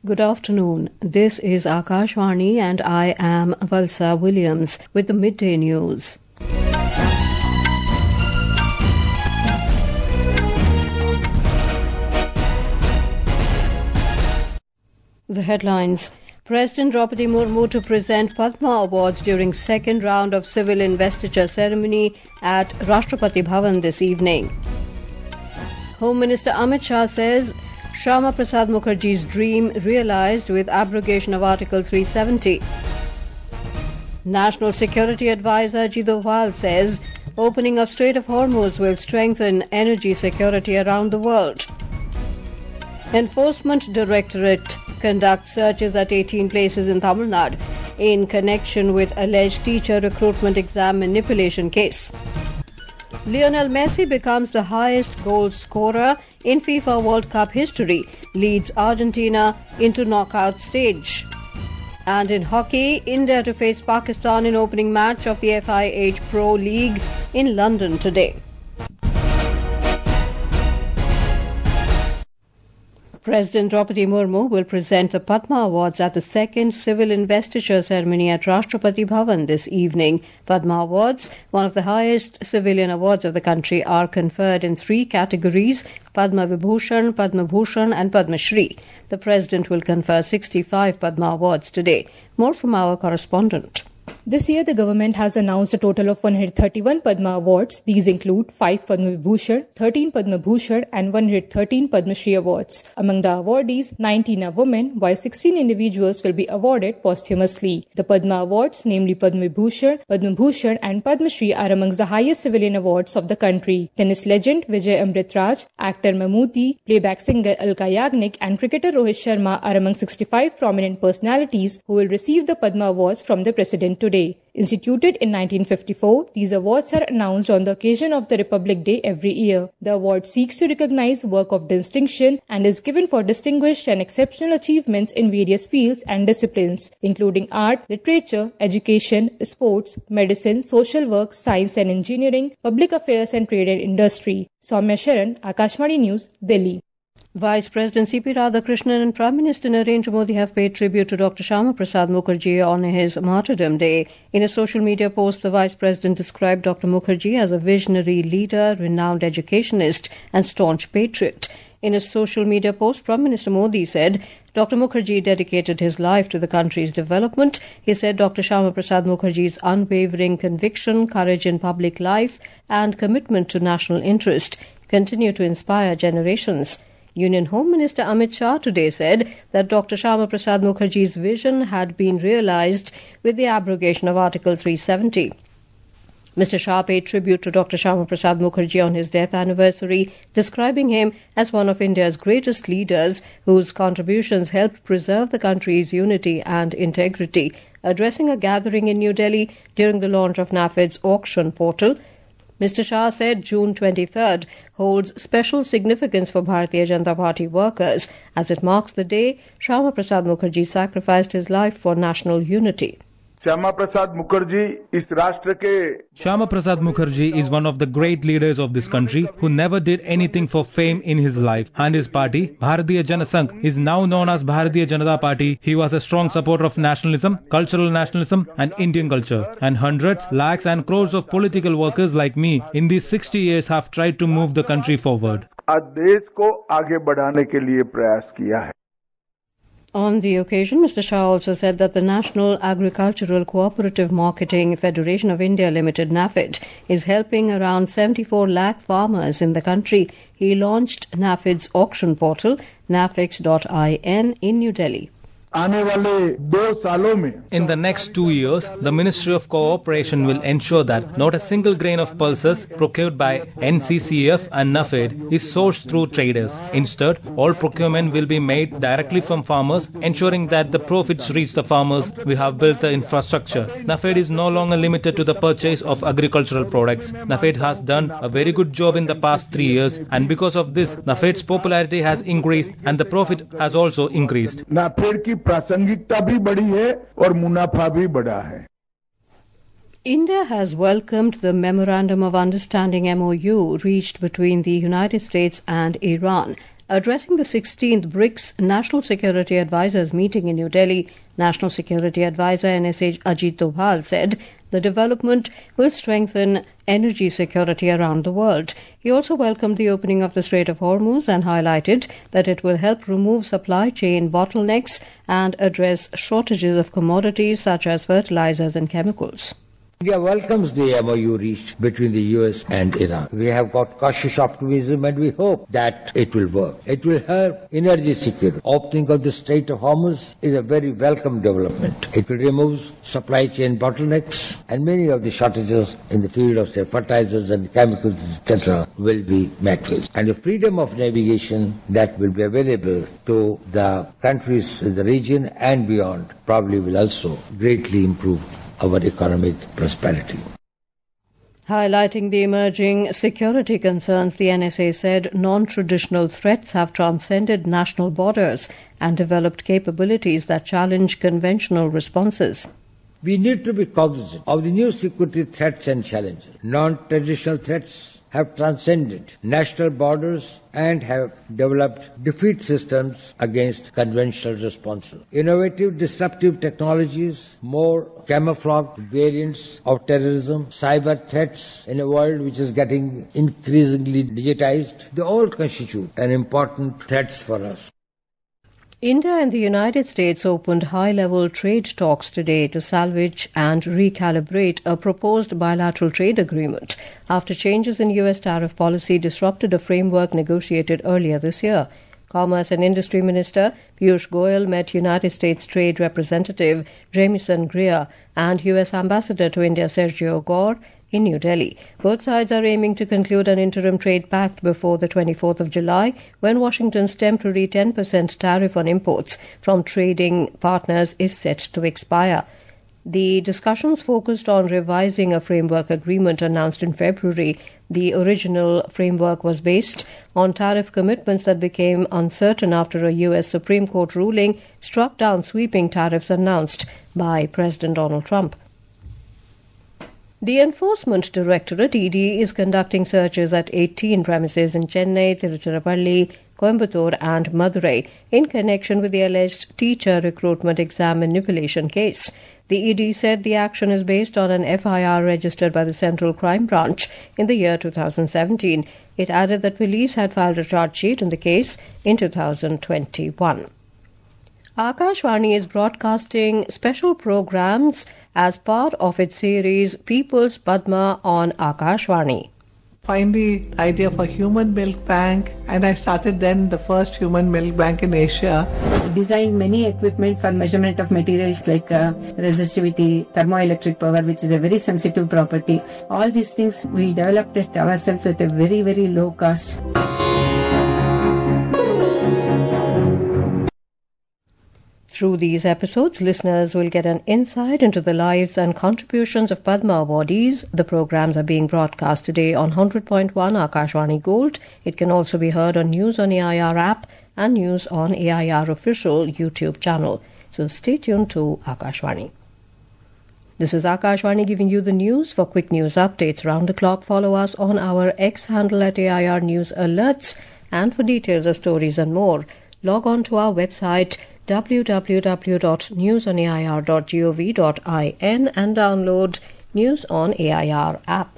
Good afternoon. This is Akashvani and I am Valsa Williams with the midday news. The headlines. President Draupadi Murmu to present Padma Awards during second round of civil investiture ceremony at Rashtrapati Bhavan this evening. Home Minister Amit Shah says Shyama Prasad Mukherjee's dream realised with abrogation of Article 370. National Security Advisor Ajit Doval says opening of Strait of Hormuz will strengthen energy security around the world. Enforcement Directorate conducts searches at 18 places in Tamil Nadu in connection with alleged teacher recruitment exam manipulation case. Lionel Messi becomes the highest goal scorer in FIFA World Cup history, leads Argentina into knockout stage. And in hockey, India to face Pakistan in opening match of the FIH Pro League in London today. President Draupadi Murmu will present the Padma Awards at the second civil investiture ceremony at Rashtrapati Bhavan this evening. Padma Awards, one of the highest civilian awards of the country, are conferred in three categories: Padma Vibhushan, Padma Bhushan and Padma Shri. The President will confer 65 Padma Awards today. More from our correspondent. This year, the government has announced a total of 131 Padma Awards. These include 5 Padma Vibhushan, 13 Padma Bhushan and 113 Padma Shri Awards. Among the awardees, 19 are women, while 16 individuals will be awarded posthumously. The Padma Awards, namely Padma Vibhushan and Padma Shri, are amongst the highest civilian awards of the country. Tennis legend Vijay Amritraj, actor Mammootty, playback singer Alka Yagnik and cricketer Rohit Sharma are among 65 prominent personalities who will receive the Padma Awards from the President today. Instituted in 1954, these awards are announced on the occasion of the Republic Day every year. The award seeks to recognize work of distinction and is given for distinguished and exceptional achievements in various fields and disciplines, including art, literature, education, sports, medicine, social work, science and engineering, public affairs and trade and industry. Soumya Sharan, Akashvani News, Delhi. Vice President C.P. Radhakrishnan and Prime Minister Narendra Modi have paid tribute to Dr. Shyama Prasad Mukherjee on his Martyrdom Day. In a social media post, the Vice President described Dr. Mukherjee as a visionary leader, renowned educationist and staunch patriot. In a social media post, Prime Minister Modi said Dr. Mukherjee dedicated his life to the country's development. He said Dr. Shyama Prasad Mukherjee's unwavering conviction, courage in public life and commitment to national interest continue to inspire generations. Union Home Minister Amit Shah today said that Dr. Shyama Prasad Mukherjee's vision had been realised with the abrogation of Article 370. Mr. Shah paid tribute to Dr. Shyama Prasad Mukherjee on his death anniversary, describing him as one of India's greatest leaders whose contributions helped preserve the country's unity and integrity. Addressing a gathering in New Delhi during the launch of NAFED's auction portal, Mr. Shah said June 23rd holds special significance for Bharatiya Janata Party workers as it marks the day Shyama Prasad Mukherjee sacrificed his life for national unity. Shyama Prasad Mukherjee is one of the great leaders of this country who never did anything for fame in his life, and his party, Bharatiya Jana Sangh, is now known as Bharatiya Janata Party. He was a strong supporter of nationalism, cultural nationalism and Indian culture, and hundreds, lakhs and crores of political workers like me in these 60 years have tried to move the country forward. On the occasion, Mr. Shah also said that the National Agricultural Cooperative Marketing Federation of India Limited, NAFED, is helping around 74 lakh farmers in the country. He launched NAFED's auction portal, nafex.in, in New Delhi. In the next 2 years, the Ministry of Cooperation will ensure that not a single grain of pulses procured by NCCF and NAFED is sourced through traders. Instead, all procurement will be made directly from farmers, ensuring that the profits reach the farmers. We have built the infrastructure. NAFED is no longer limited to the purchase of agricultural products. NAFED has done a very good job in the past 3 years, and because of this, NAFED's popularity has increased and the profit has also increased. प्रासंगिकता भी बढ़ी है और मुनाफा भी बढ़ा है. India has welcomed the Memorandum of Understanding MOU reached between the United States and Iran. Addressing the 16th BRICS National Security Advisors meeting in New Delhi, National Security Advisor NSA Ajit Doval said the development will strengthen energy security around the world. He also welcomed the opening of the Strait of Hormuz and highlighted that it will help remove supply chain bottlenecks and address shortages of commodities such as fertilizers and chemicals. India welcomes the MOU reached between the US and Iran. We have got cautious optimism and we hope that it will work. It will help energy security. Opening of the Strait of Hormuz is a very welcome development. It will remove supply chain bottlenecks and many of the shortages in the field of say, fertilizers and chemicals, etc. will be met with. And the freedom of navigation that will be available to the countries in the region and beyond probably will also greatly improve our economic prosperity. Highlighting the emerging security concerns, the NSA said non-traditional threats have transcended national borders and developed capabilities that challenge conventional responses. We need to be cognizant of the new security threats and challenges. Non-traditional threats have transcended national borders and have developed defeat systems against conventional responses. Innovative, disruptive technologies, more camouflaged variants of terrorism, cyber threats in a world which is getting increasingly digitized, they all constitute an important threats for us. India and the United States opened high-level trade talks today to salvage and recalibrate a proposed bilateral trade agreement after changes in U.S. tariff policy disrupted a framework negotiated earlier this year. Commerce and Industry Minister Piyush Goyal met United States Trade Representative Jamieson Greer and U.S. Ambassador to India Sergio Gore in New Delhi. Both sides are aiming to conclude an interim trade pact before the 24th of July, when Washington's temporary 10% tariff on imports from trading partners is set to expire. The discussions focused on revising a framework agreement announced in February. The original framework was based on tariff commitments that became uncertain after a U.S. Supreme Court ruling struck down sweeping tariffs announced by President Donald Trump. The Enforcement Directorate, ED, is conducting searches at 18 premises in Chennai, Tiruchirappalli, Coimbatore and Madurai in connection with the alleged teacher recruitment exam manipulation case. The ED said the action is based on an FIR registered by the Central Crime Branch in the year 2017. It added that police had filed a charge sheet in the case in 2021. Akashvani is broadcasting special programs as part of its series People's Padma on Akashvani. Find the idea of a human milk bank, and I started then the first human milk bank in Asia. Designed many equipment for measurement of materials like resistivity, thermoelectric power, which is a very sensitive property. All these things we developed it ourselves with a very, very low cost. Through these episodes, listeners will get an insight into the lives and contributions of Padma awardees. The programs are being broadcast today on 100.1 Akashvani Gold. It can also be heard on News on AIR app and News on AIR official YouTube channel. So stay tuned to Akashvani. This is Akashvani giving you the news. For quick news updates round the clock, follow us on our X handle at AIR News Alerts. And for details of stories and more, log on to our website www.newsonair.gov.in and download News on AIR app.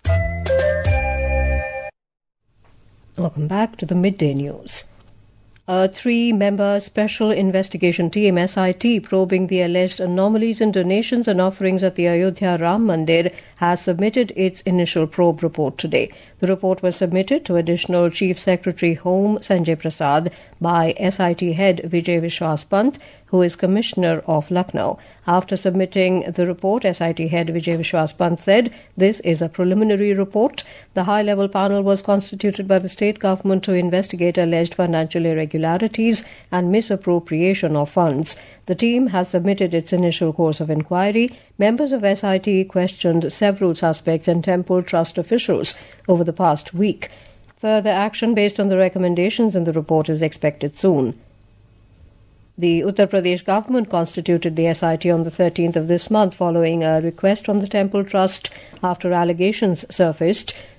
Welcome back to the Midday News. A 3-member Special Investigation Team, SIT, probing the alleged anomalies in donations and offerings at the Ayodhya Ram Mandir has submitted its initial probe report today. The report was submitted to Additional Chief Secretary Home Sanjay Prasad by SIT head Vijay Vishwas Pant, who is Commissioner of Lucknow. After submitting the report, SIT head Vijay Vishwas Pant said this is a preliminary report. The high-level panel was constituted by the state government to investigate alleged financial irregularities and misappropriation of funds. The team has submitted its initial course of inquiry. Members of SIT questioned several suspects and temple trust officials over the past week. Further action based on the recommendations in the report is expected soon. The Uttar Pradesh government constituted the SIT on the 13th of this month following a request from the Temple Trust after allegations surfaced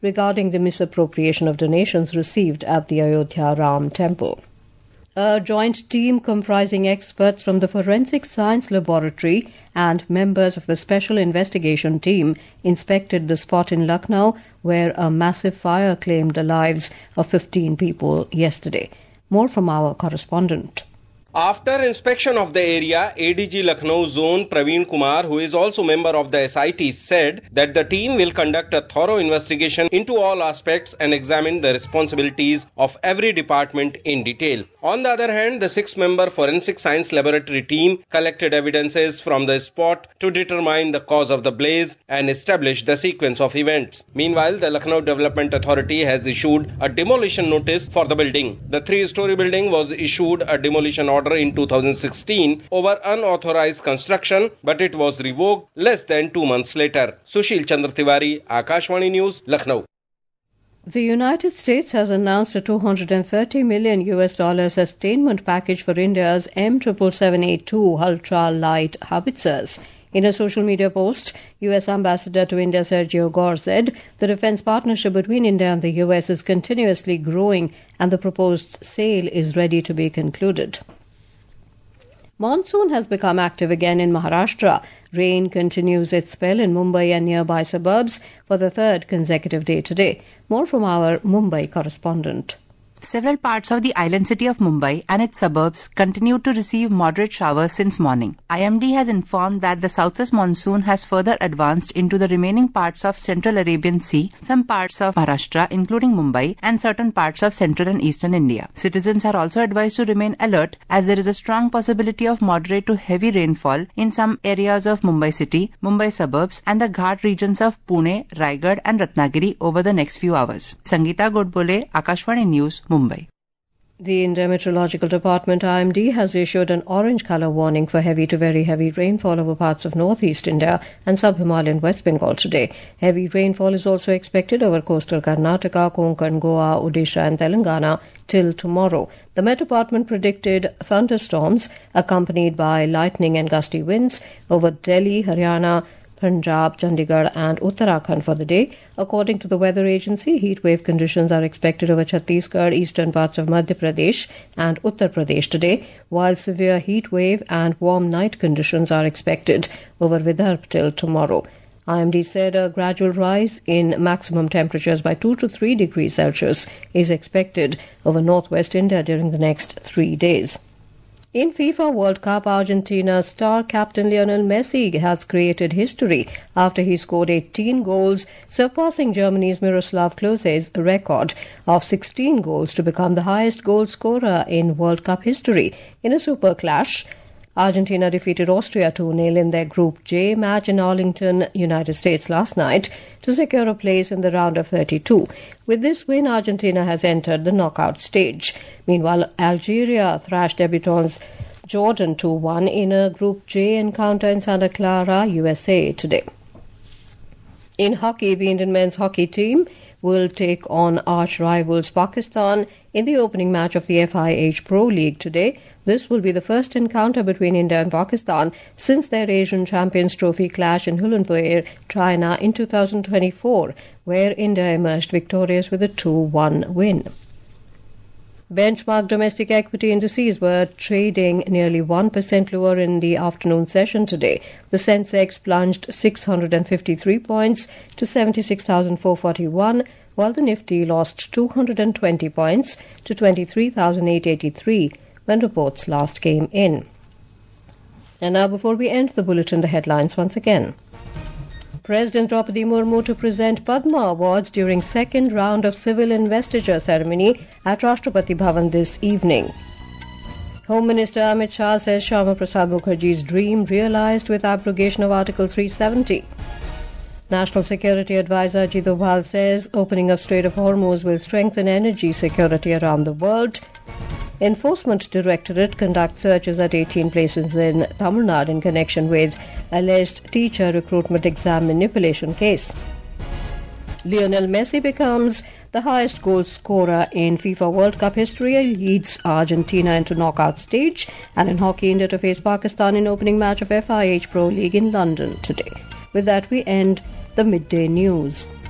regarding the misappropriation of donations received at the Ayodhya Ram Temple. A joint team comprising experts from the Forensic Science Laboratory and members of the Special Investigation Team inspected the spot in Lucknow where a massive fire claimed the lives of 15 people yesterday. More from our correspondent. After inspection of the area, ADG Lucknow Zone Praveen Kumar, who is also member of the SIT, said that the team will conduct a thorough investigation into all aspects and examine the responsibilities of every department in detail. On the other hand, the 6-member Forensic Science Laboratory team collected evidences from the spot to determine the cause of the blaze and establish the sequence of events. Meanwhile, the Lucknow Development Authority has issued a demolition notice for the building. The 3-story building was issued a demolition order in 2016 over unauthorized construction, but it was revoked less than 2 months later. Sushil Chandra Tiwari, Akashvani News, Lucknow. The United States has announced a $230 million sustainment package for India's M777A2 ultra-light howitzers. In a social media post, U.S. Ambassador to India Sergio Gore said the defense partnership between India and the U.S. is continuously growing and the proposed sale is ready to be concluded. Monsoon has become active again in Maharashtra. Rain continues its spell in Mumbai and nearby suburbs for the third consecutive day today. More from our Mumbai correspondent. Several parts of the island city of Mumbai and its suburbs continue to receive moderate showers since morning. IMD has informed that the southwest monsoon has further advanced into the remaining parts of Central Arabian Sea, some parts of Maharashtra including Mumbai and certain parts of central and eastern India. Citizens are also advised to remain alert as there is a strong possibility of moderate to heavy rainfall in some areas of Mumbai city, Mumbai suburbs and the Ghat regions of Pune, Raigad and Ratnagiri over the next few hours. Sangeeta Godbole, Akashvani News, Mumbai. The India Meteorological Department IMD has issued an orange colour warning for heavy to very heavy rainfall over parts of northeast India and sub-Himalayan West Bengal today. Heavy rainfall is also expected over coastal Karnataka, Konkan, Goa, Odisha and Telangana till tomorrow. The Met Department predicted thunderstorms accompanied by lightning and gusty winds over Delhi, Haryana, Punjab, Chandigarh and Uttarakhand for the day. According to the weather agency, heatwave conditions are expected over Chhattisgarh, eastern parts of Madhya Pradesh and Uttar Pradesh today, while severe heatwave and warm night conditions are expected over Vidarbha till tomorrow. IMD said a gradual rise in maximum temperatures by 2 to 3 degrees Celsius is expected over northwest India during the next 3 days. In FIFA World Cup, Argentina's star captain Lionel Messi has created history after he scored 18 goals, surpassing Germany's Miroslav Klose's record of 16 goals to become the highest goal scorer in World Cup history. In a super clash, Argentina defeated Austria 2-0 in their Group J match in Arlington, United States last night to secure a place in the round of 32. With this win, Argentina has entered the knockout stage. Meanwhile, Algeria thrashed debutants Jordan 2-1 in a Group J encounter in Santa Clara, USA today. In hockey, the Indian men's hockey team will take on arch-rivals Pakistan in the opening match of the FIH Pro League today. This will be the first encounter between India and Pakistan since their Asian Champions Trophy clash in Ulaanbaatar, China in 2024, where India emerged victorious with a 2-1 win. Benchmark domestic equity indices were trading nearly 1% lower in the afternoon session today. The Sensex plunged 653 points to 76,441, while the Nifty lost 220 points to 23,883 when reports last came in. And now, before we end the bulletin, the headlines once again. President Draupadi Murmu to present Padma Awards during second round of civil investiture ceremony at Rashtrapati Bhavan this evening. Home Minister Amit Shah says Shyama Prasad Mukherjee's dream realized with abrogation of Article 370. National Security Advisor Ajit Doval says opening of Strait of Hormuz will strengthen energy security around the world. Enforcement Directorate conducts searches at 18 places in Tamil Nadu in connection with alleged teacher recruitment exam manipulation case. Lionel Messi becomes the highest goal scorer in FIFA World Cup history, leads Argentina into knockout stage, and in hockey, India to face Pakistan in opening match of FIH Pro League in London today. With that, we end the midday news.